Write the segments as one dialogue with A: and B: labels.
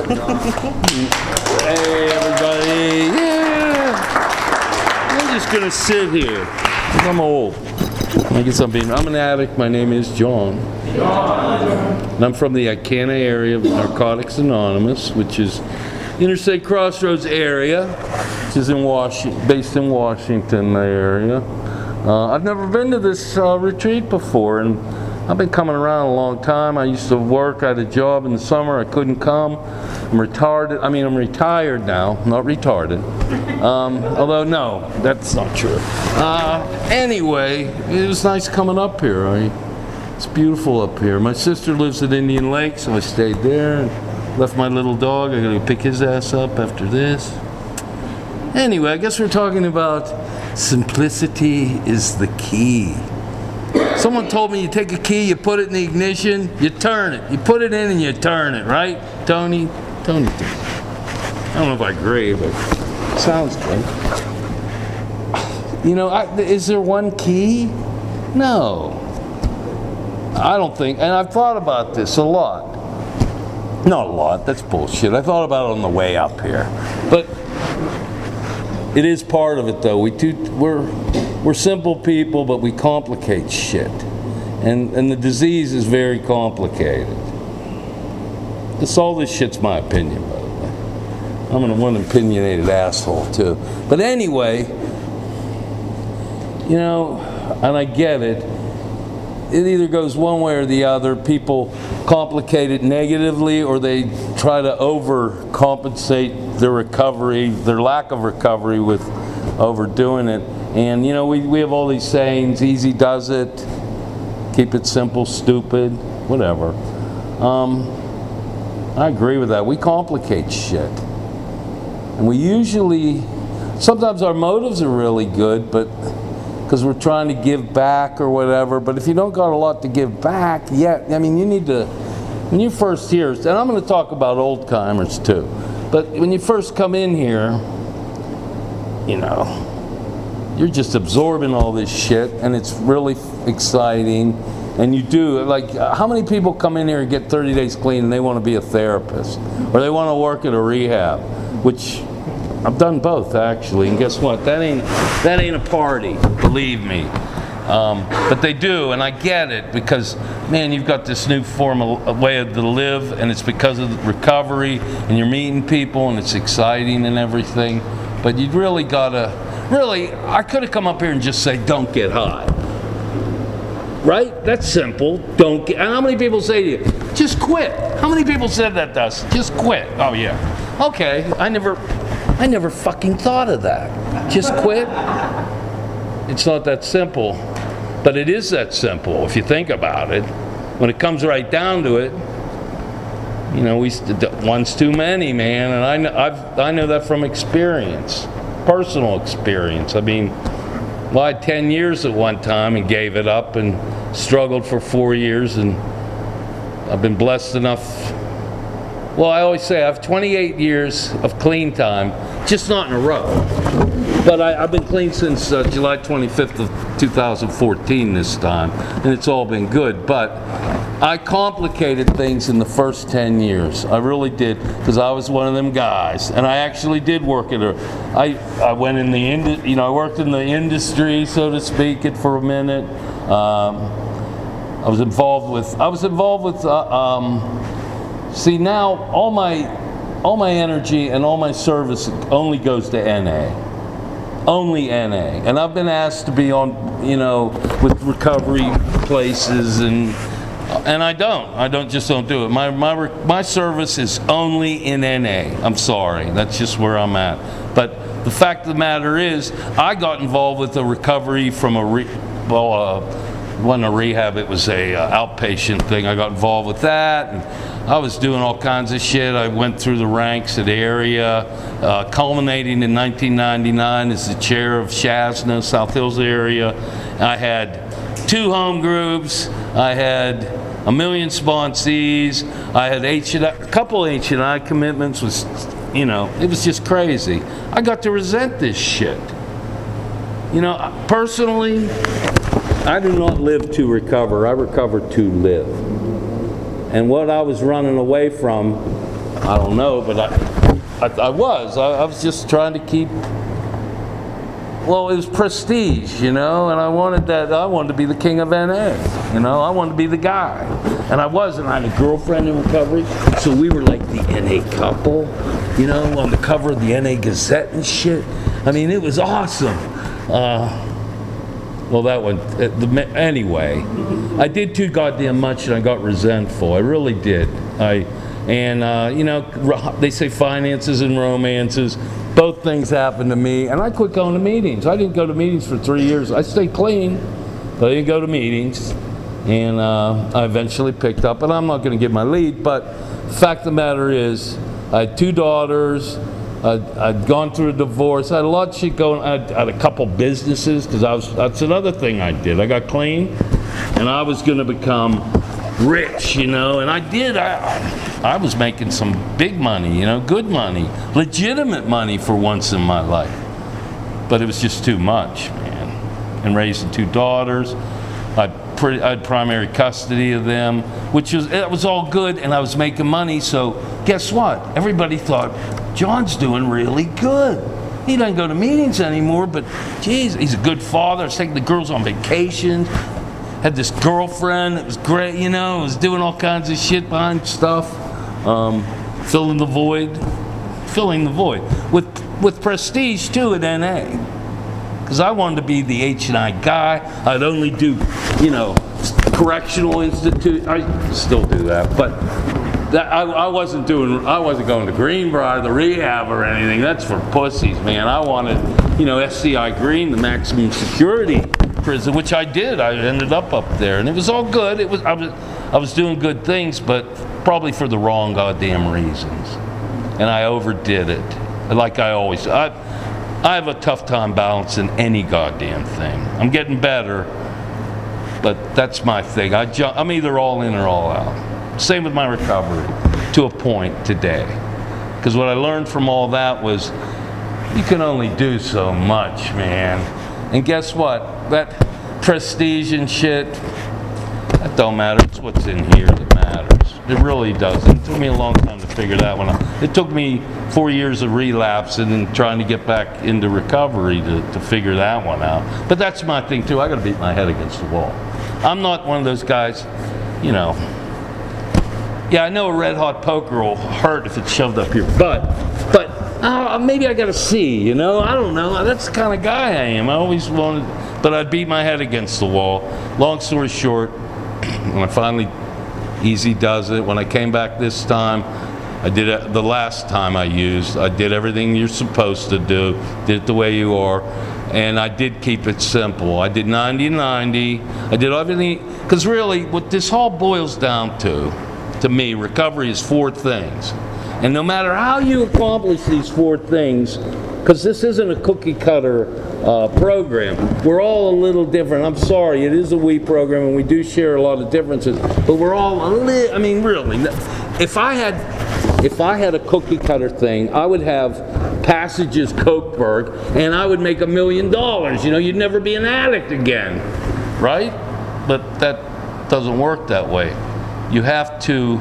A: Hey, everybody. Yeah. I'm just going to sit here. I'm old. I guess I'm an addict. My name is John. And I'm from the Icana area of Narcotics Anonymous, which is Interstate Crossroads area, which is based in Washington area. I've never been to this retreat before, and I've been coming around a long time. I used to work. I had a job in the summer. I couldn't come. I'm retired now, not retarded. Although, no, that's not true. Anyway, it was nice coming up here. It's beautiful up here. My sister lives at Indian Lake, so I stayed there and left my little dog. I gotta pick his ass up after this. Anyway, I guess we're talking about simplicity is the key. Someone told me you take a key, you put it in the ignition, you turn it. You put it in and you turn it, right? Tony? I don't know if I agree, but it sounds good. You know, is there one key? No. I don't think, and I've thought about this a lot. Not a lot, that's bullshit. I thought about it on the way up here. But it is part of it, though. We're simple people, but we complicate shit. And the disease is very complicated. All this shit's my opinion, by the way. I'm one opinionated asshole, too. But anyway, you know, and I get it. It either goes one way or the other. People complicate it negatively, or they try to overcompensate their recovery, their lack of recovery, with overdoing it. And you know, we have all these sayings: easy does it, keep it simple, stupid, whatever. I agree with that. We complicate shit, and we usually, sometimes our motives are really good, but because we're trying to give back or whatever. But if you don't got a lot to give back, I mean, you need to, when you first hear, and I'm going to talk about old timers too, but when you first come in here, you know, you're just absorbing all this shit, and it's really exciting. And you do, like, how many people come in here and get 30 days clean and they want to be a therapist, or they want to work at a rehab, which I've done both, actually, and guess what? That ain't a party, believe me. But they do, and I get it, because, man, you've got this new form of way to live, and it's because of the recovery, and you're meeting people, and it's exciting and everything. But you'd really gotta, I could have come up here and just say, don't get high. Right? That's simple. Don't get, and how many people say to you, just quit? How many people said that to us? Just quit. Oh, yeah. Okay, I never fucking thought of that. Just quit? It's not that simple, but it is that simple if you think about it. When it comes right down to it, you know, one's too many, man, and I know that from experience, personal experience. I mean, well, I had 10 years at one time and gave it up and struggled for 4 years, and I've been blessed enough. Well, I always say I have 28 years of clean time, just not in a row. But I've been clean since July 25th of 2014 this time, and it's all been good. But I complicated things in the first 10 years. I really did, because I was one of them guys, and I actually did work at I went in the I worked in the industry, so to speak, for a minute. I was involved with. See, now all my energy and all my service only goes to NA. Only NA. And I've been asked to be on, with recovery places, and I just don't do it. My service is only in NA. I'm sorry. That's just where I'm at. But the fact of the matter is, I got involved with the recovery from it wasn't a rehab, it was a outpatient thing. I got involved with that, and I was doing all kinds of shit. I went through the ranks at area, culminating in 1999 as the chair of SHASNA, South Hills area. I had 2 home groups. I had 1 million sponsees. I had a couple H&I commitments. It was just crazy. I got to resent this shit. Personally, I do not live to recover. I recover to live. And what I was running away from, I don't know, but I was just trying to keep, well, it was prestige, you know, and I wanted to be the king of NA, you know, I wanted to be the guy. And I was, and I had a girlfriend in recovery, so we were like the NA couple, you know, on the cover of the NA Gazette and shit. I mean, it was awesome. Well, that one, anyway, I did too goddamn much and I got resentful. I really did. You know, they say finances and romances. Both things happened to me, and I quit going to meetings. I didn't go to meetings for 3 years. I stayed clean, but I didn't go to meetings. And I eventually picked up, and I'm not going to give my lead, but the fact of the matter is, I had 2 daughters. I'd gone through a divorce. I had a lot of shit going. I had a couple businesses, because that's another thing I did. I got clean, and I was going to become rich, you know, and I did. I was making some big money, you know, good money, legitimate money for once in my life. But it was just too much, man. And raising 2 daughters, I had primary custody of them, it was all good, and I was making money. So guess what? Everybody thought John's doing really good. He doesn't go to meetings anymore, but geez, he's a good father. I was taking the girls on vacation. Had this girlfriend that was great, you know, was doing all kinds of shit behind stuff, filling the void with prestige too at NA. Because I wanted to be the H&I guy. I'd only do, you know, correctional institute. I still do that, but I wasn't going to Greenbrier, the rehab or anything. That's for pussies, man. I wanted, you know, SCI Green, the maximum security prison, which I did. I ended up there, and it was all good. I was doing good things, but probably for the wrong goddamn reasons, and I overdid it. Like I always, I have a tough time balancing any goddamn thing. I'm getting better, but that's my thing. I'm either all in or all out. Same with my recovery, to a point today, because what I learned from all that was you can only do so much, man. And guess what? That prestige and shit, that don't matter. It's what's in here that matters. It really doesn't. It took me a long time to figure that one out. It took me 4 years of relapse and then trying to get back into recovery to figure that one out. But that's my thing too. I got to beat my head against the wall. I'm not one of those guys, you know. Yeah, I know a red hot poker will hurt if it's shoved up your butt, but maybe I got to see, you know? I don't know. That's the kind of guy I am. I always wanted, but I'd beat my head against the wall. Long story short, when I finally, easy does it. When I came back this time, I did it the last time I did everything you're supposed to do, did it the way you are, and I did keep it simple. I did 90-90. I did everything, because really what this all boils down to me, recovery is 4 things. And no matter how you accomplish these 4 things, because this isn't a cookie cutter program, we're all a little different. I'm sorry, it is a we program and we do share a lot of differences, but we're all I mean, really, if I had a cookie cutter thing, I would have Passages Kochberg and I would make $1 million. You know, you'd never be an addict again, right? But that doesn't work that way. You have to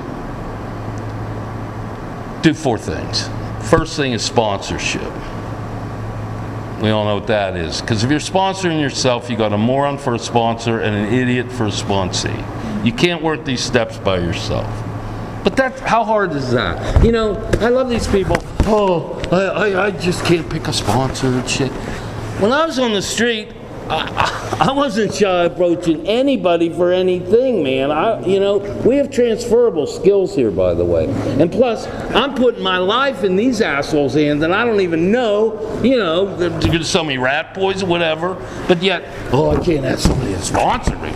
A: do 4 things. First thing is sponsorship. We all know what that is. Because if you're sponsoring yourself, you got a moron for a sponsor and an idiot for a sponsee. You can't work these steps by yourself. But how hard is that? You know, I love these people. Oh, I just can't pick a sponsor and shit. When I was on the street, I wasn't shy approaching anybody for anything, man. You know, we have transferable skills here, by the way. And plus, I'm putting my life in these assholes' hands, and I don't even know, you know, they're going to sell me rat poison, whatever. But yet, I can't have somebody to sponsor me.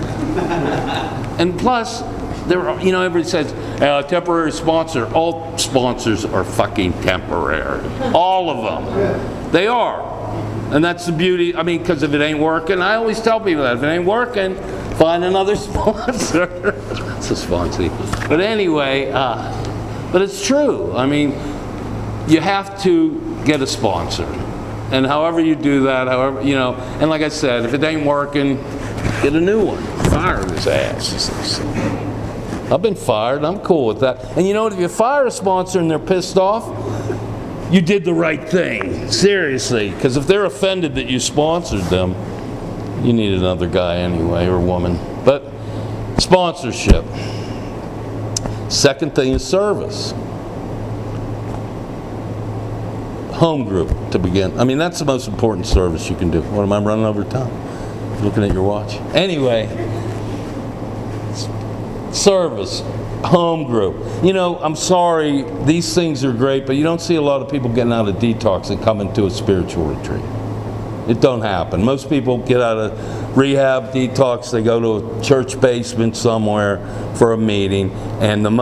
A: And plus, you know, everybody says, temporary sponsor. All sponsors are fucking temporary. All of them. They are. And that's the beauty. I mean, because if it ain't working, I always tell people that. If it ain't working, find another sponsor. It's a sponsor. But anyway, but it's true. I mean, you have to get a sponsor. And however you do that, however, you know, and like I said, if it ain't working, get a new one. Fire his ass. I've been fired. I'm cool with that. And you know what? If you fire a sponsor and they're pissed off, you did the right thing. Seriously. Because if they're offended that you sponsored them, you need another guy anyway, or woman. But sponsorship. Second thing is service. Home group to begin. I mean, that's the most important service you can do. What, am I running over time? Looking at your watch. Anyway, service, home group. You know, I'm sorry, these things are great, but you don't see a lot of people getting out of detox and coming to a spiritual retreat. It don't happen. Most people get out of rehab, detox, they go to a church basement somewhere for a meeting, and the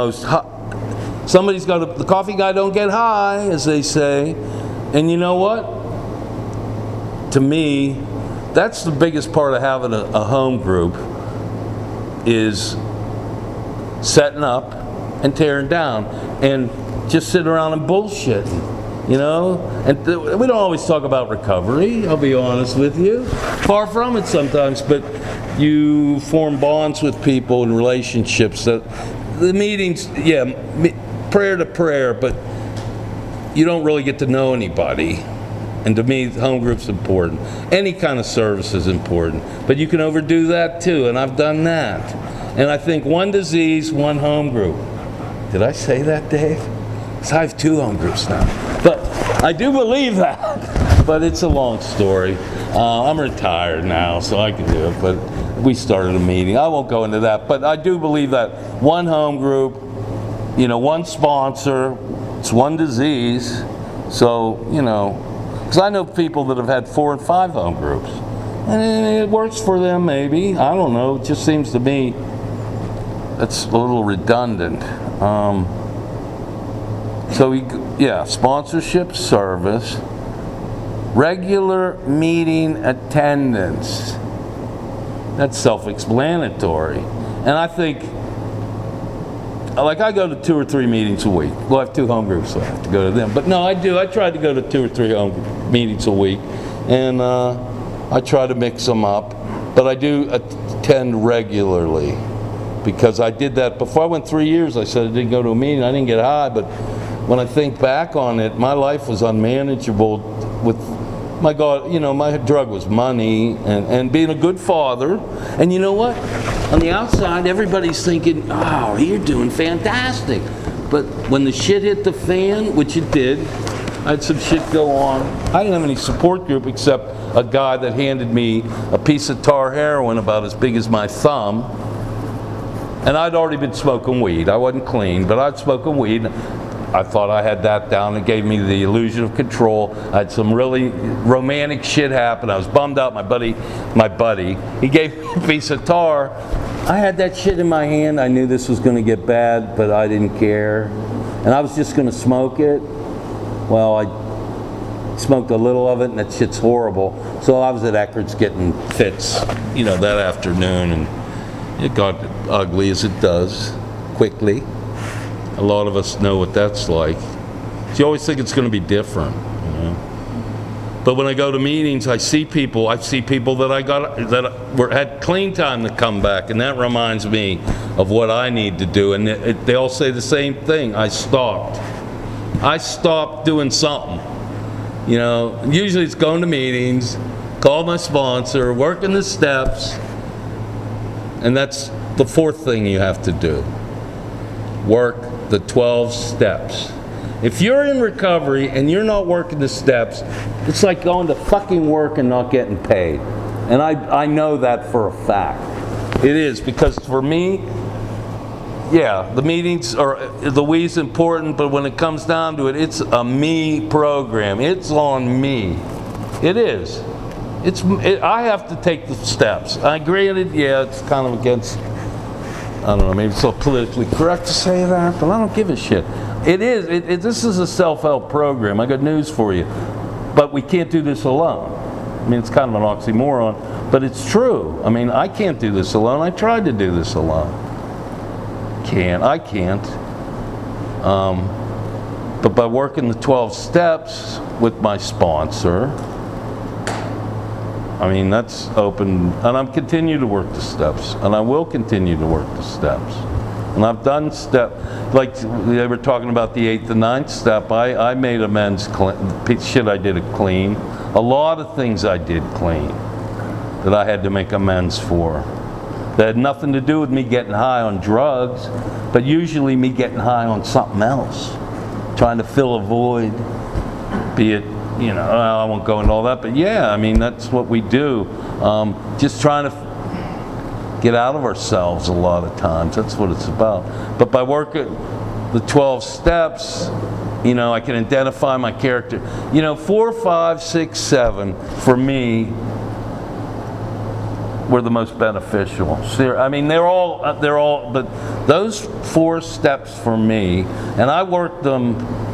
A: coffee guy don't get high, as they say. And you know what? To me, that's the biggest part of having a home group, is setting up and tearing down and just sitting around and bullshitting, you know? And we don't always talk about recovery, I'll be honest with you. Far from it sometimes, but you form bonds with people and relationships that the meetings, yeah, prayer to prayer, but you don't really get to know anybody. And to me, home group's important. Any kind of service is important. But you can overdo that too, and I've done that. And I think one disease, one home group. Did I say that, Dave? Because I have 2 home groups now. But I do believe that. But it's a long story. I'm retired now, so I can do it. But we started a meeting. I won't go into that. But I do believe that one home group, you know, one sponsor, it's one disease. So, you know, because I know people that have had 4 and 5 home groups. And it works for them, maybe. I don't know. It just seems to me that's a little redundant. Sponsorship, service, regular meeting attendance. That's self-explanatory. And I think, like, I go to 2 or 3 meetings a week. Well, I have 2 home groups, so I have to go to them. But no, I do. I try to go to 2 or 3 home meetings a week. And I try to mix them up. But I do attend regularly. Because I did that before I went 3 years. I said I didn't go to a meeting. I didn't get high. But when I think back on it, my life was unmanageable with, my God, you know, my drug was money and being a good father. And you know what? On the outside, everybody's thinking, oh, you're doing fantastic. But when the shit hit the fan, which it did, I had some shit go on. I didn't have any support group except a guy that handed me a piece of tar heroin about as big as my thumb. And I'd already been smoking weed. I wasn't clean, but I'd smoking weed. I thought I had that down. It gave me the illusion of control. I had some really romantic shit happen. I was bummed out. My buddy, he gave me a piece of tar. I had that shit in my hand. I knew this was going to get bad, but I didn't care. And I was just going to smoke it. Well, I smoked a little of it, and that shit's horrible. So I was at Eckerd's getting fits, you know, that afternoon, and it got ugly as it does, quickly. A lot of us know what that's like. So you always think it's going to be different, you know. But when I go to meetings, I see people that had clean time to come back, and that reminds me of what I need to do. And they all say the same thing. I stopped doing something. You know, usually it's going to meetings, call my sponsor, working the steps. And that's the 4th thing you have to do. Work the 12 steps. If you're in recovery and you're not working the steps, it's like going to fucking work and not getting paid. And I know that for a fact. It is, because for me, yeah, the meetings are, the we's important, but when it comes down to it, it's a me program. It's on me. It is. I have to take the steps. I granted, yeah, it's kind of against, I don't know, maybe it's so politically correct to say that, but I don't give a shit. It is. This is a self-help program. I got news for you. But we can't do this alone. I mean, it's kind of an oxymoron, but it's true. I mean, I can't do this alone. I tried to do this alone. I can't. But by working the 12 steps with my sponsor, I mean, that's open, and I'm continue to work the steps, and I will continue to work the steps. And I've done like they were talking about the 8th and 9th step. I made amends, shit I did it clean. A lot of things I did clean that I had to make amends for. That had nothing to do with me getting high on drugs, but usually me getting high on something else. Trying to fill a void, be it, I won't go into all that, but yeah, I mean, that's what we do. Just trying to get out of ourselves a lot of times. That's what it's about. But by working the 12 steps, I can identify my character. 4, 5, 6, 7 for me were the most beneficial. I mean, they're all, but those 4 steps for me, and I worked them,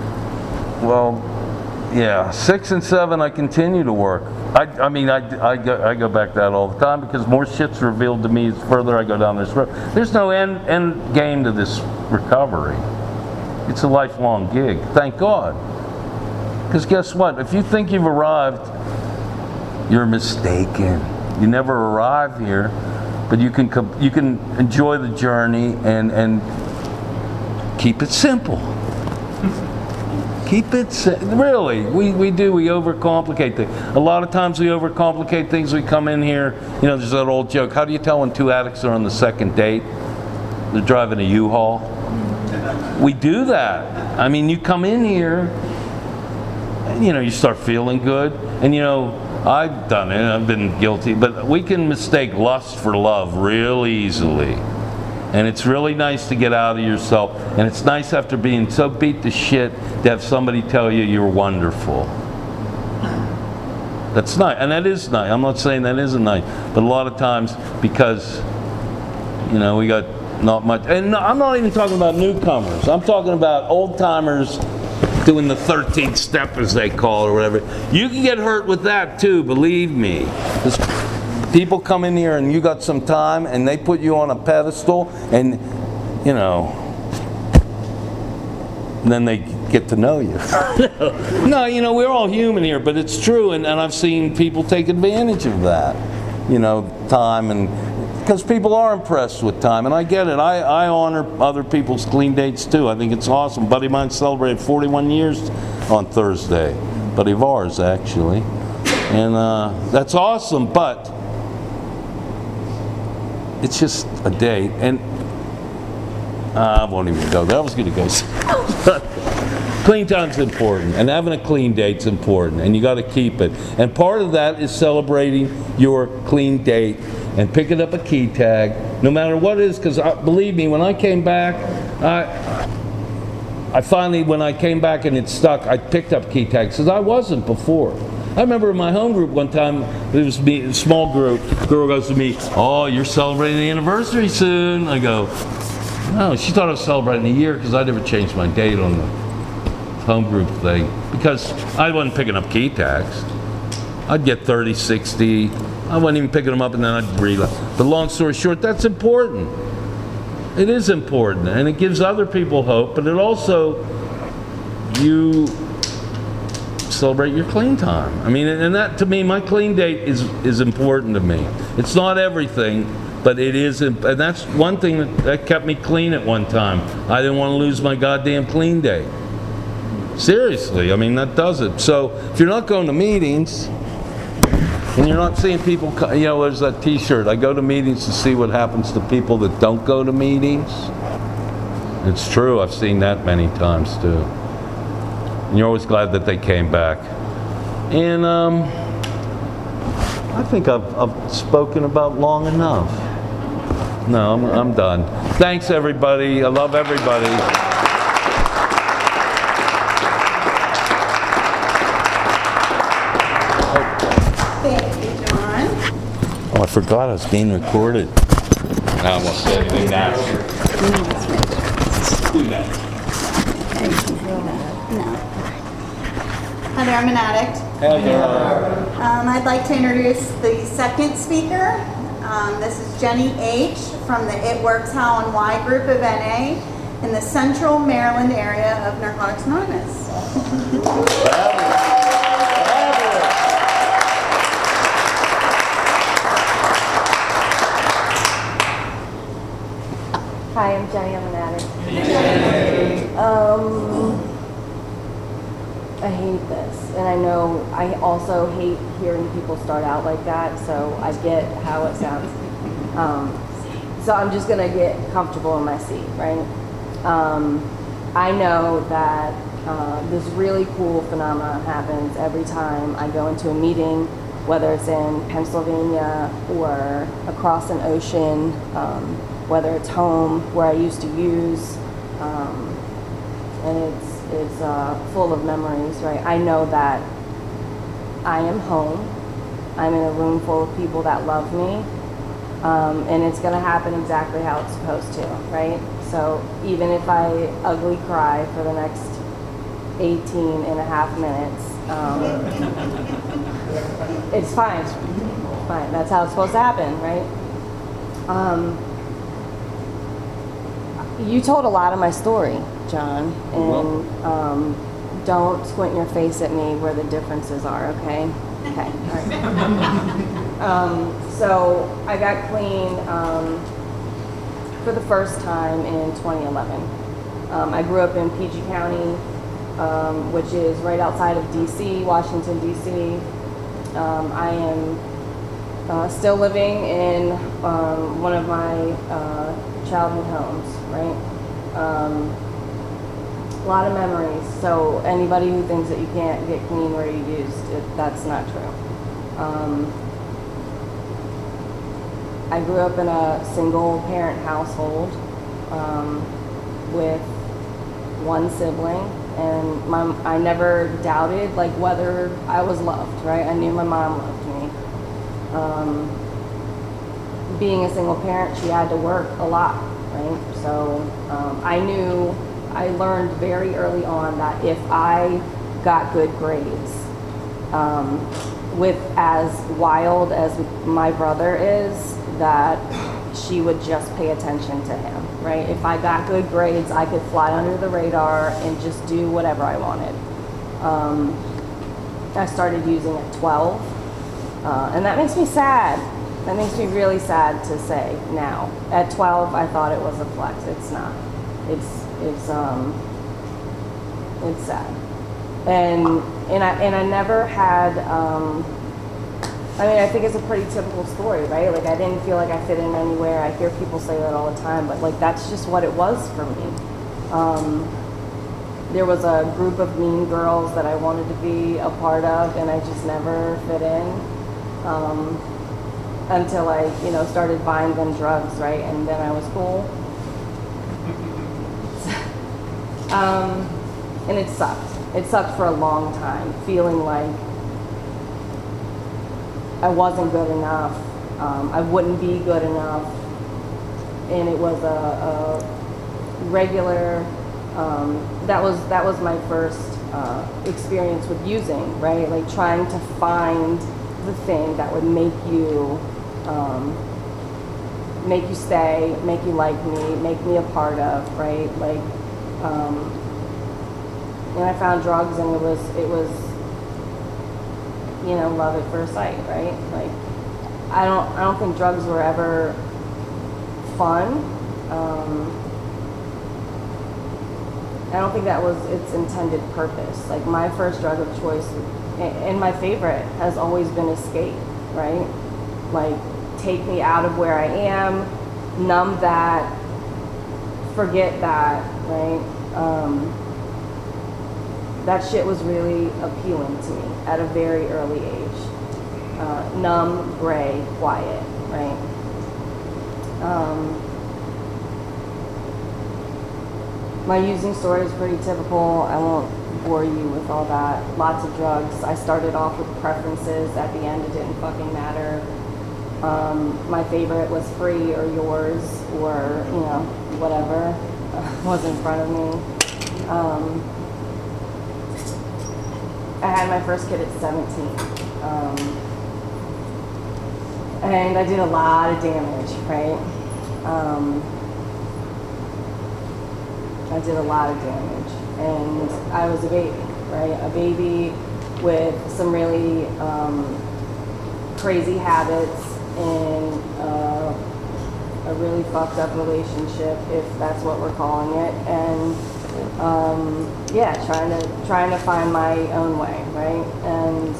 A: 6 and 7 I continue to work. I go back to that all the time because more shit's revealed to me as further I go down this road. There's no end game to this recovery. It's a lifelong gig, thank God. Because guess what? If you think you've arrived, you're mistaken. You never arrive here, but you can enjoy the journey and keep it simple. Keep it really. We overcomplicate things. A lot of times we overcomplicate things. We come in here, there's that old joke. How do you tell when 2 addicts are on the second date? They're driving a U-Haul. We do that. I mean, you come in here, and you start feeling good, and I've done it. I've been guilty, but we can mistake lust for love real easily. And it's really nice to get out of yourself. And it's nice after being so beat to shit to have somebody tell you you're wonderful. That's nice. And that is nice. I'm not saying that isn't nice. But a lot of times, because, we got not much. And no, I'm not even talking about newcomers. I'm talking about old timers doing the 13th step, as they call it, or whatever. You can get hurt with that too, believe me. People come in here and you got some time and they put you on a pedestal and, then they get to know you. No, we're all human here, but it's true. And I've seen people take advantage of that, time. And because people are impressed with time. And I get it. I honor other people's clean dates too. I think it's awesome. A buddy of mine celebrated 41 years on Thursday. Buddy of ours, actually. And that's awesome, but it's just a date, and I won't even go there. I was going to go. Clean time's important, and having a clean date's important, and you got to keep it. And part of that is celebrating your clean date and picking up a key tag, no matter what it is. Because believe me, when I came back, I finally, when I came back and it stuck, I picked up key tags because I wasn't before. I remember in my home group one time, it was me, a small group, girl goes to me, "Oh, you're celebrating the anniversary soon." I go, "No," she thought I was celebrating a year because I never changed my date on the home group thing because I wasn't picking up key tags. I'd get 30, 60, I wasn't even picking them up and then I'd relapse. But long story short, that's important. It is important and it gives other people hope, but it also, you celebrate your clean time. I mean, and that to me, my clean date is important to me. It's not everything, but it is, and that's one thing that kept me clean at one time. I didn't want to lose my goddamn clean date. Seriously, I mean, that does it. So if you're not going to meetings and you're not seeing people, there's that t-shirt, I go to meetings to see what happens to people that don't go to meetings. It's true, I've seen that many times too. And you're always glad that they came back. And I think I've spoken about long enough. No, I'm done. Thanks everybody. I love everybody.
B: Thank you, John.
A: Oh, I forgot I was being recorded. I won't say anything now. Do that.
B: No. Hi there, I'm an addict.
A: Hello.
B: I'd like to introduce the second speaker. This is Jenny H. from the It Works How and Why group of NA in the Central Maryland area of Narcotics Anonymous.
C: Hi, I'm Jenny. I'm an I hate this, and I know I also hate hearing people start out like that, so I get how it sounds. So I'm just gonna get comfortable in my seat, right? I know that this really cool phenomenon happens every time I go into a meeting, whether it's in Pennsylvania or across an ocean, whether it's home where I used to use, and it's full of memories, right? I know that I am home. I'm in a room full of people that love me, and it's gonna happen exactly how it's supposed to, right? So even if I ugly cry for the next 18 and a half minutes, it's fine. It's fine. That's how it's supposed to happen, right? You told a lot of my story, John, and don't squint your face at me where the differences are, okay? Okay, all right. So I got clean for the first time in 2011. I grew up in PG County, which is right outside of DC, Washington, DC. I am still living in one of my childhood homes, right? A lot of memories. So anybody who thinks that you can't get clean where you used, that's not true. I grew up in a single parent household with one sibling, and I never doubted like whether I was loved, right? I knew my mom loved me. Being a single parent, she had to work a lot, right? So I learned very early on that if I got good grades, with as wild as my brother is, that she would just pay attention to him, right? If I got good grades, I could fly under the radar and just do whatever I wanted. I started using at 12, and that makes me sad. That makes me really sad to say now. At 12, I thought it was a flex. It's not. It's sad. And I never had, I mean, I think it's a pretty typical story, right? Like, I didn't feel like I fit in anywhere. I hear people say that all the time, but like, that's just what it was for me. There was a group of mean girls that I wanted to be a part of, and I just never fit in. Until I, started buying them drugs, right? And then I was cool. And it sucked. It sucked for a long time, feeling like I wasn't good enough. I wouldn't be good enough. And it was a regular, that was my first experience with using, right? Like trying to find the thing that would make you stay, make you like me, make me a part of, right? Like, and I found drugs, and it was love at first sight, right? Like, I don't think drugs were ever fun. I don't think that was its intended purpose. Like, my first drug of choice and my favorite has always been escape, right? Like, take me out of where I am, numb that, forget that, right? That shit was really appealing to me at a very early age. Numb, gray, quiet, right? My using story is pretty typical. I won't bore you with all that. Lots of drugs. I started off with preferences. At the end, it didn't fucking matter. My favorite was free or yours or, whatever was in front of me. I had my first kid at 17. And I did a lot of damage, right? I did a lot of damage. And I was a baby, right? A baby with some really crazy habits in a really fucked up relationship, if that's what we're calling it. And yeah, trying to find my own way, right? And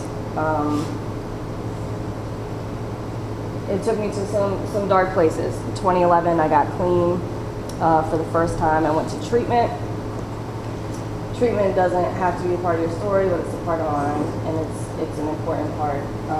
C: it took me to some dark places. In 2011, I got clean for the first time. I went to treatment. Treatment doesn't have to be a part of your story, but it's a part of mine, and it's an important part.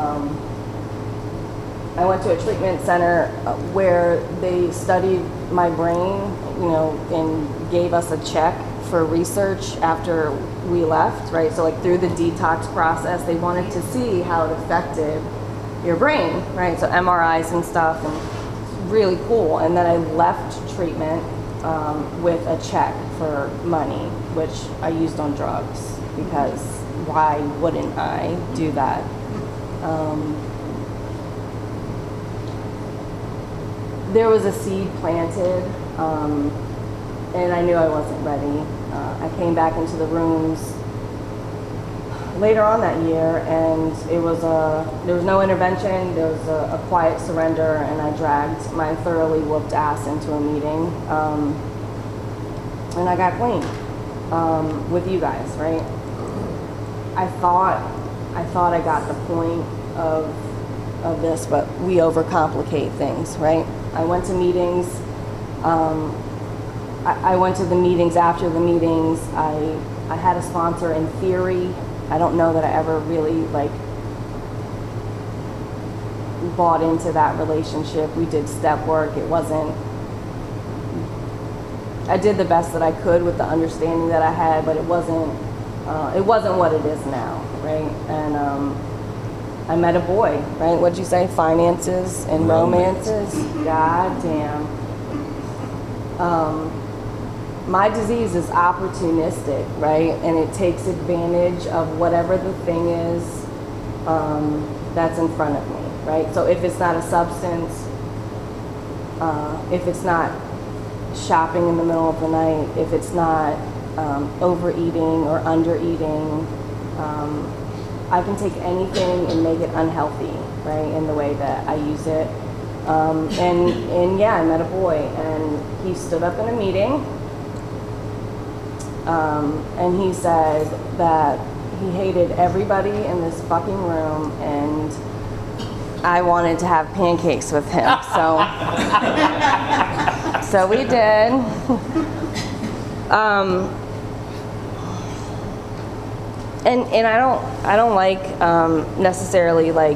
C: I went to a treatment center where they studied my brain, you know, and gave us a check for research after we left, right? So like through the detox process, they wanted to see how it affected your brain, right? So MRIs and stuff, and it's really cool. And then I left treatment with a check for money, which I used on drugs, because why wouldn't I do that? There was a seed planted, and I knew I wasn't ready. I came back into the rooms later on that year, and there was no intervention. There was a quiet surrender, and I dragged my thoroughly whooped ass into a meeting, and I got clean with you guys, right? I thought I got the point of this, but we overcomplicate things, right? I went to meetings. I went to the meetings after the meetings. I had a sponsor in theory. I don't know that I ever really bought into that relationship. We did step work. It wasn't. I did the best that I could with the understanding that I had, but it wasn't what it is now, right? And I met a boy, right? What'd you say? Finances and romances? God damn. My disease is opportunistic, right? And it takes advantage of whatever the thing is that's in front of me, right? So if it's not a substance, if it's not shopping in the middle of the night, if it's not overeating or undereating, I can take anything and make it unhealthy, right, in the way that I use it. And yeah, I met a boy, and he stood up in a meeting, and he said that he hated everybody in this fucking room, and I wanted to have pancakes with him. So we did. And I don't like necessarily like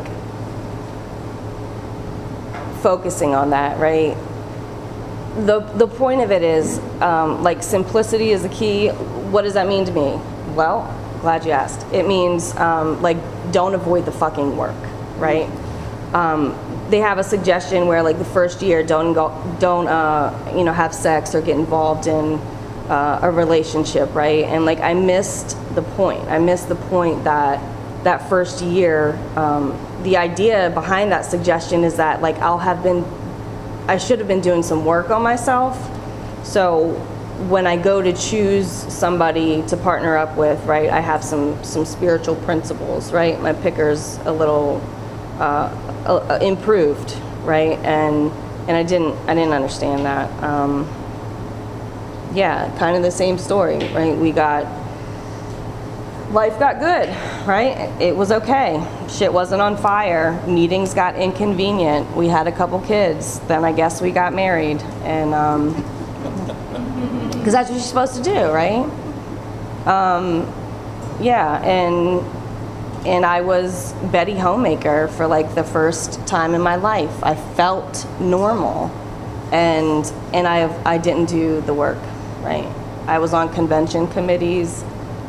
C: focusing on that, right? The point of it is like simplicity is the key. What does that mean to me? Well, glad you asked. It means like don't avoid the fucking work, right? They have a suggestion where like the first year don't have sex or get involved in a relationship, right? And like I missed the point. I missed the point that first year, the idea behind that suggestion is that like I should have been doing some work on myself. So when I go to choose somebody to partner up with, right, I have some spiritual principles, right? My picker's a little improved, right? And I didn't understand that. Yeah, kind of the same story, right? Life got good, right? It was okay. Shit wasn't on fire. Meetings got inconvenient. We had a couple kids. Then I guess we got married, and because that's what you're supposed to do, right? Yeah, and I was Betty Homemaker for like the first time in my life. I felt normal, and I didn't do the work, right? I was on convention committees.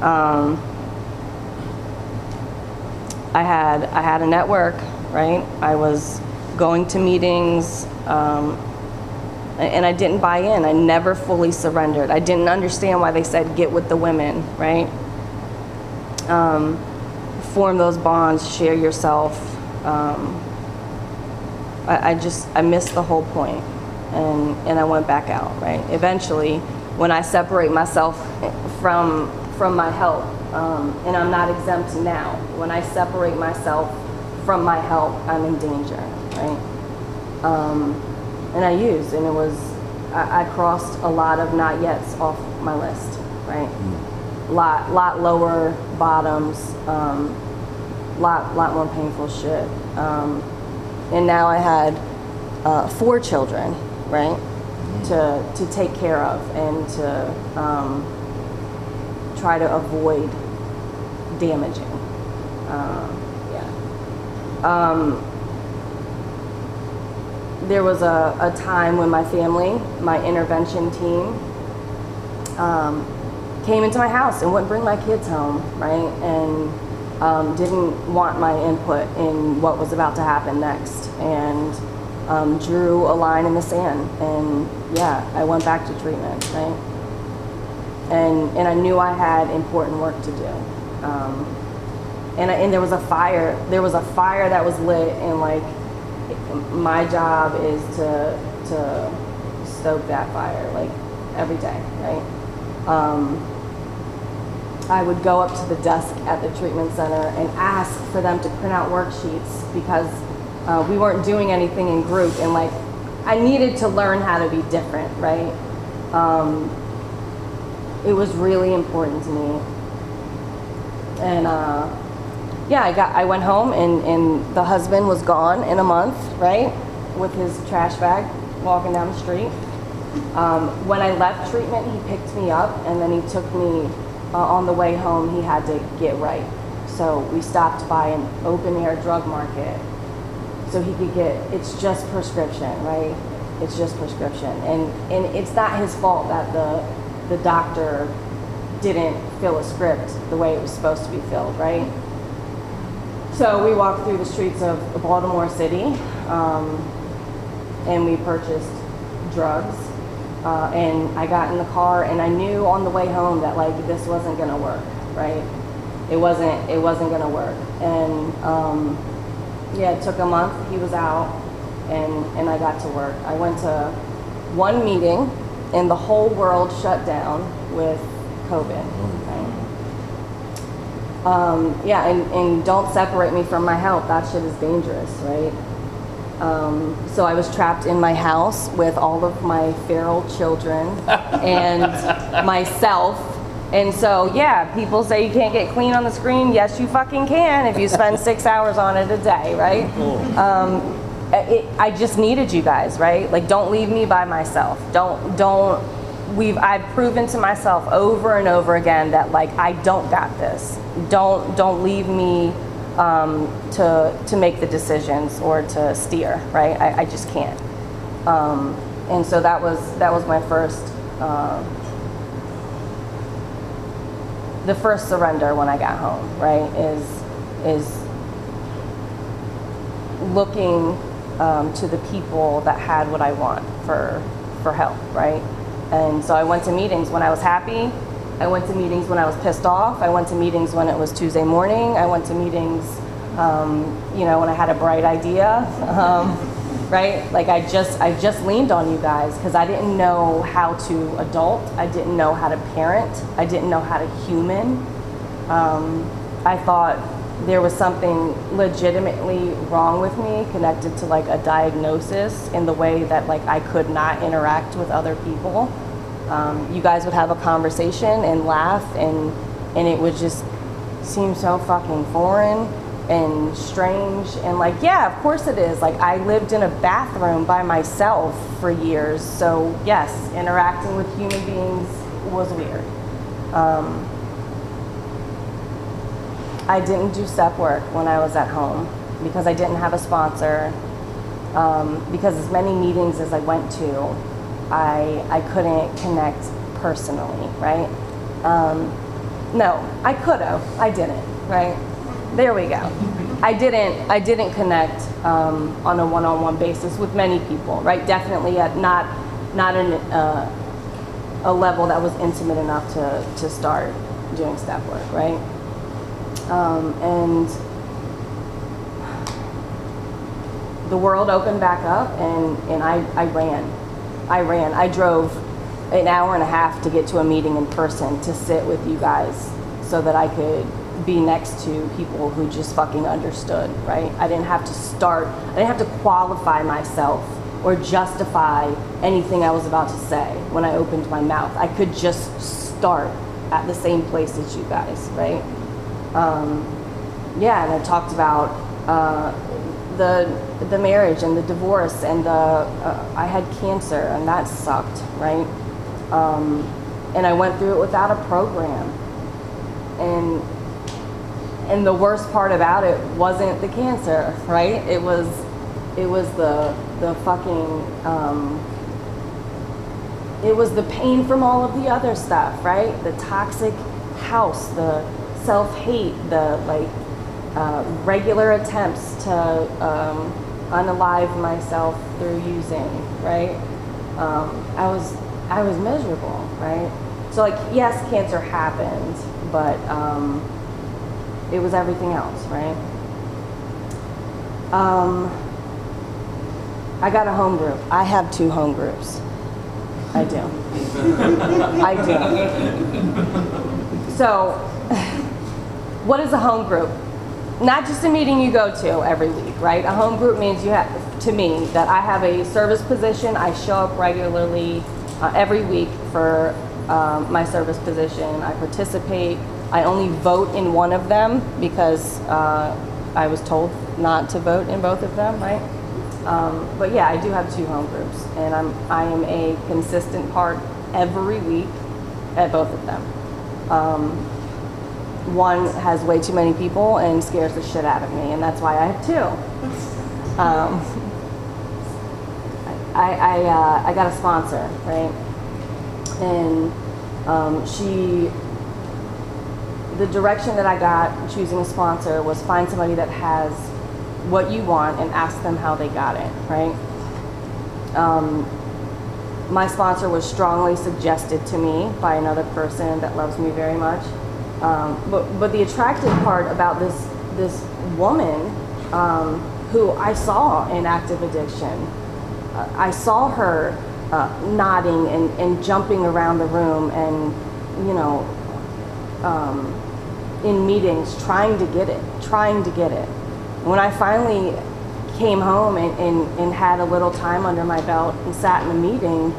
C: I had a network, right? I was going to meetings, and I didn't buy in. I never fully surrendered. I didn't understand why they said get with the women, right? Form those bonds, share yourself. I missed the whole point, and I went back out, right? Eventually, when I separate myself from my help, and I'm not exempt now. When I separate myself from my help, I'm in danger, right? And I used, and I crossed a lot of not yets off my list. right? Lot lower bottoms, lot more painful shit. And now I had 4 children, right? To take care of and to try to avoid damaging. There was a time when my family, my intervention team, came into my house and wouldn't bring my kids home, right? And didn't want my input in what was about to happen next, and drew a line in the sand. And yeah, I went back to treatment, right? And I knew I had important work to do. And there was a fire. There was a fire that was lit, and like my job is to stoke that fire, like every day, right? I would go up to the desk at the treatment center and ask for them to print out worksheets because we weren't doing anything in group, and like I needed to learn how to be different, right? It was really important to me. And yeah, I went home, and the husband was gone in a month, right? With his trash bag, walking down the street. When I left treatment, he picked me up, and then he took me on the way home. He had to get right. So we stopped by an open air drug market so he could get, it's just prescription, right? It's just prescription. And it's not his fault that the doctor didn't fill a script the way it was supposed to be filled, right? So we walked through the streets of Baltimore City, and we purchased drugs. And I got in the car, and I knew on the way home that like this wasn't gonna work, right? It wasn't gonna work. And yeah, it took a month. He was out, and I got to work. I went to one meeting, and the whole world shut down with COVID. Right? Yeah, and don't separate me from my health. That shit is dangerous, right? So I was trapped in my house with all of my feral children and myself. And so, yeah, people say you can't get clean on the screen. Yes, you fucking can if you spend 6 hours on it a day, right? I just needed you guys, right? Like, don't leave me by myself. I've proven to myself over and over again that like I don't got this. Don't leave me to make the decisions or to steer, right? I just can't. And so that was my first, the first surrender when I got home, right? Is looking to the people that had what I want for help, right? And so I went to meetings when I was happy. I went to meetings when I was pissed off. I went to meetings when it was Tuesday morning. I went to meetings, when I had a bright idea, right? Like I just leaned on you guys because I didn't know how to adult. I didn't know how to parent. I didn't know how to human. I thought there was something legitimately wrong with me connected to like a diagnosis in the way that like I could not interact with other people. You guys would have a conversation and laugh, and it would just seem so fucking foreign and strange. And like, yeah, of course it is. Like I lived in a bathroom by myself for years. So yes, interacting with human beings was weird. I didn't do step work when I was at home because I didn't have a sponsor. Because as many meetings as I went to, I couldn't connect personally, right? No, I could have. I didn't, right? There we go. I didn't connect on a one-on-one basis with many people, right? Definitely at not a level that was intimate enough to start doing step work, right? And the world opened back up, and I ran. I drove an hour and a half to get to a meeting in person to sit with you guys so that I could be next to people who just fucking understood, right? I didn't have to qualify myself or justify anything I was about to say when I opened my mouth. I could just start at the same place as you guys, right? Yeah, and I talked about the marriage and the divorce and I had cancer and that sucked, right? And I went through it without a program. And the worst part about it wasn't the cancer, right? It was the fucking it was the pain from all of the other stuff, right? The toxic house, the self-hate, the like regular attempts to unalive myself through using, right? I was miserable, right? So like, yes, cancer happened, but it was everything else, right? I got a home group. I have 2 home groups. I do. I do. So, what is a home group? Not just a meeting you go to every week, right? A home group means you have, to me, that I have a service position. I show up regularly every week for my service position. I participate. I only vote in one of them because I was told not to vote in both of them, right? But yeah, I do have 2 home groups, and I am a consistent part every week at both of them. One has way too many people and scares the shit out of me, and that's why I have 2. I got a sponsor, right? And the direction that I got choosing a sponsor was find somebody that has what you want and ask them how they got it, right? My sponsor was strongly suggested to me by another person that loves me very much. But the attractive part about this woman who I saw in active addiction, I saw her nodding and jumping around the room and, you know, in meetings trying to get it. When I finally came home and had a little time under my belt and sat in a meeting,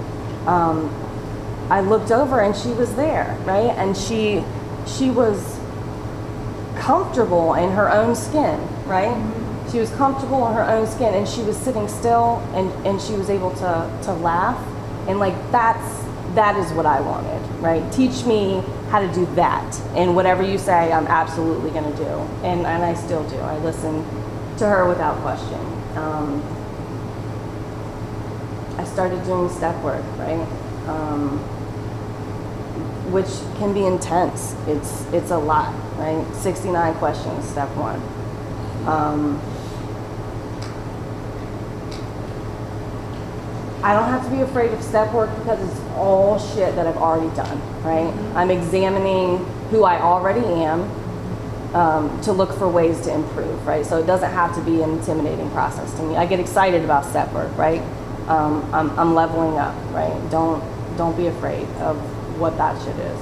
C: I looked over and she was there, right? And she was comfortable in her own skin, right? She was comfortable in her own skin, and she was sitting still and she was able to laugh. And like that is what I wanted, right? Teach me how to do that. And whatever you say, I'm absolutely gonna do. And I still do. I listen to her without question. I started doing step work, right? Which can be intense. It's a lot, right? 69 questions, step 1. I don't have to be afraid of step work because it's all shit that I've already done, right? I'm examining who I already am to look for ways to improve, right? So it doesn't have to be an intimidating process to me. I get excited about step work, right? I'm leveling up, right? Don't be afraid of what that shit is.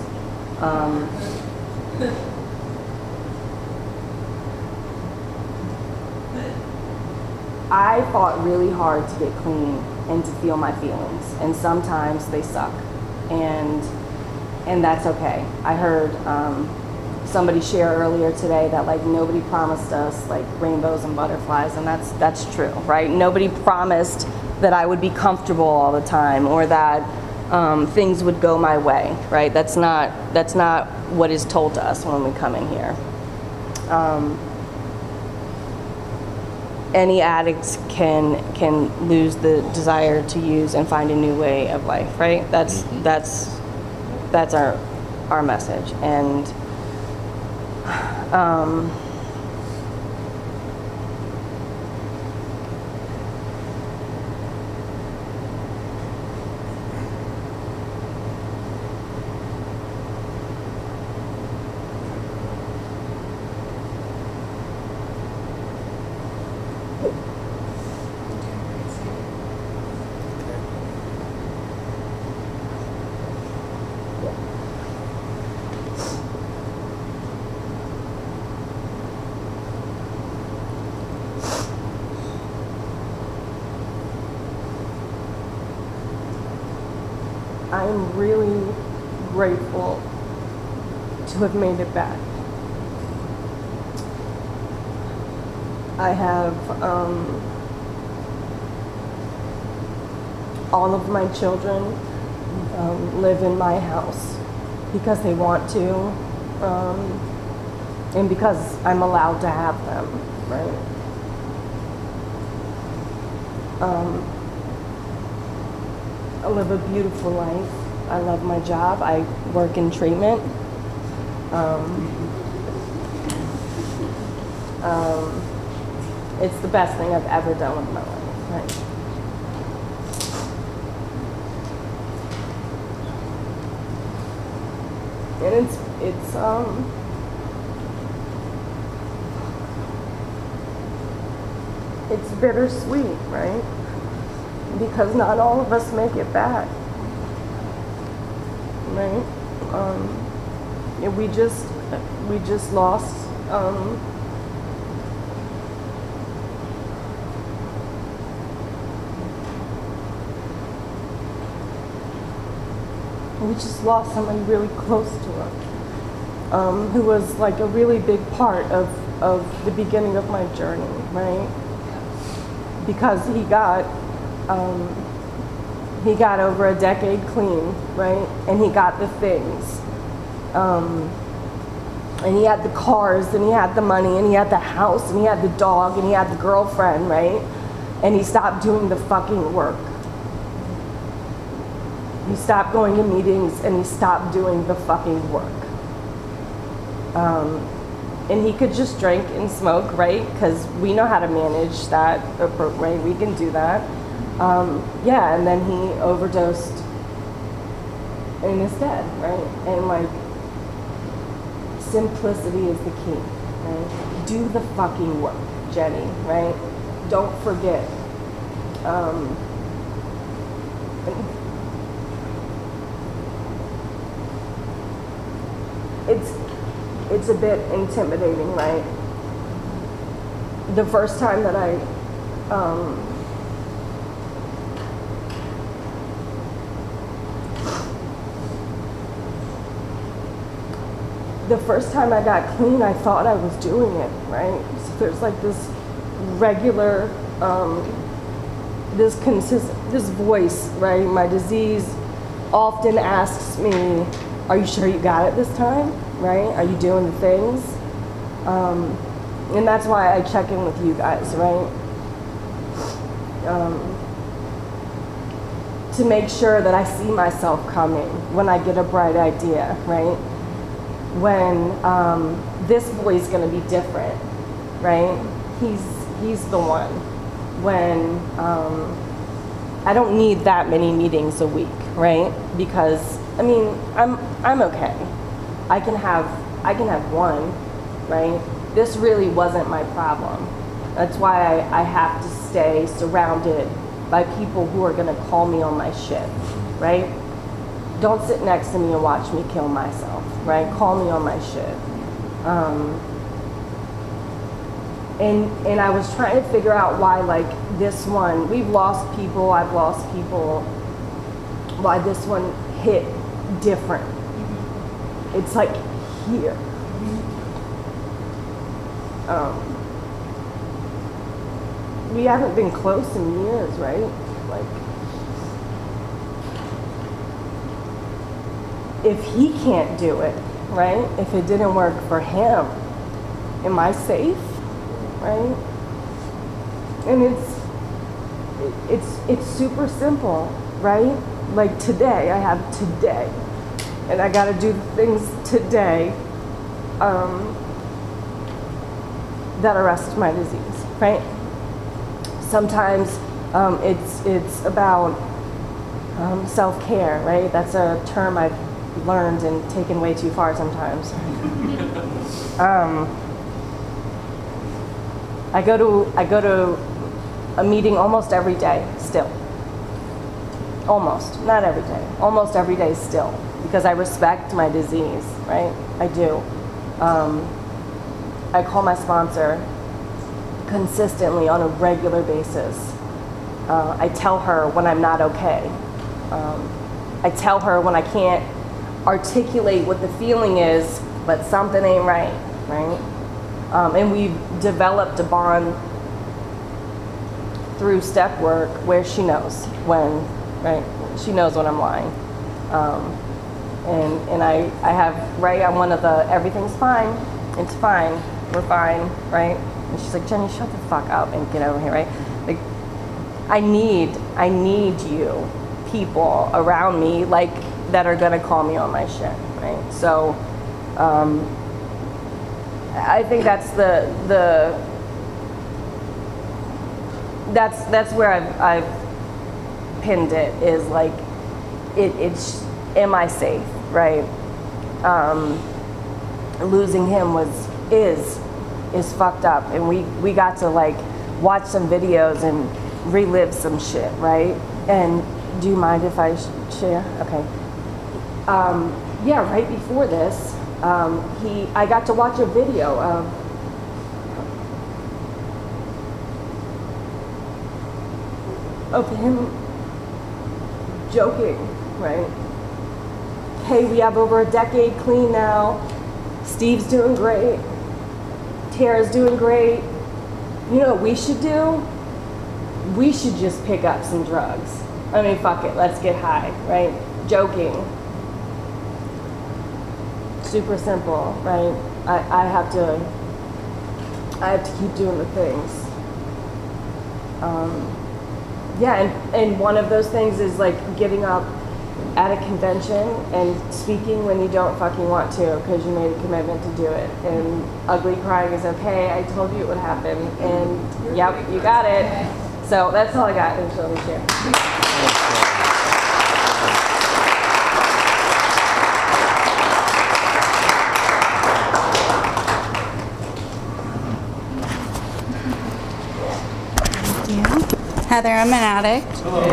C: I fought really hard to get clean and to feel my feelings, and sometimes they suck, and that's okay. I heard somebody share earlier today that like nobody promised us like rainbows and butterflies, and that's true, right? Nobody promised that I would be comfortable all the time or that things would go my way, right? That's not what is told to us when we come in here. Any addict can lose the desire to use and find a new way of life, right? That's our message. And I'm really grateful to have made it back. I have all of my children live in my house because they want to, and because I'm allowed to have them, right? I live a beautiful life. I love my job. I work in treatment. It's the best thing I've ever done with my life, right? And it's bittersweet, right? Because not all of us make it back, right? Yeah, we just lost someone really close to us, who was like a really big part of the beginning of my journey, right? Because he got over a decade clean, right? And he got the things. And he had the cars, and he had the money, and he had the house, and he had the dog, and he had the girlfriend, right? And he stopped doing the fucking work. He stopped going to meetings, and he stopped doing the fucking work. And he could just drink and smoke, right? Because we know how to manage that, right? We can do that. Yeah, and then he overdosed and is dead, right? And like, simplicity is the key, right? Do the fucking work, Jenny, right? Don't forget. It's a bit intimidating, right? The first time that I got clean, I thought I was doing it, right? So there's like this regular, this voice, right? My disease often asks me, are you sure you got it this time, right? Are you doing the things? And that's why I check in with you guys, right? To make sure that I see myself coming when I get a bright idea, right? When this boy's gonna be different, right? He's the one. When I don't need that many meetings a week, right? Because I mean, I'm okay. I can have one, right? This really wasn't my problem. That's why I have to stay surrounded by people who are gonna call me on my shit, right? Don't sit next to me and watch me kill myself, right? Call me on my shit. And I was trying to figure out why, like, this one, we've lost people, I've lost people, why this one hit different. It's like here. We haven't been close in years, right? Like, if he can't do it, right? If it didn't work for him, am I safe, right? And it's super simple, right? Like today, I have today, and I gotta do things today that arrest my disease, right? Sometimes it's about self-care, right? That's a term I've learned and taken way too far sometimes. I go to a meeting almost every day still. Almost, not every day. Almost every day still, because I respect my disease, right? I do. I call my sponsor consistently on a regular basis. I tell her when I'm not okay. I tell her when I can't articulate what the feeling is but something ain't right, right? And we've developed a bond through step work where she knows when, right? She knows when I'm lying. And I have, right, I'm one of the, everything's fine, it's fine, we're fine, right? And she's like, Jenny, shut the fuck up and get over here, right? Like, I need you people around me, like, that are gonna call me on my shit, right? So, I think that's that's where I've pinned it, is like, it's, am I safe, right? Losing him is fucked up, and we got to like watch some videos and relive some shit, right? And do you mind if I share? Okay. Yeah, right before this, I got to watch a video of him joking, right? Hey, we have over a decade clean now. Steve's doing great. Tara's doing great. You know what we should do? We should just pick up some drugs. I mean, fuck it, let's get high, right? Joking. Super simple, right? I have to keep doing the things. Yeah, and one of those things is like getting up at a convention and speaking when you don't fucking want to because you made a commitment to do it. And ugly crying is okay. I told you it would happen. And yep, you got it. So that's all I got until this year.
B: Heather, I'm an addict.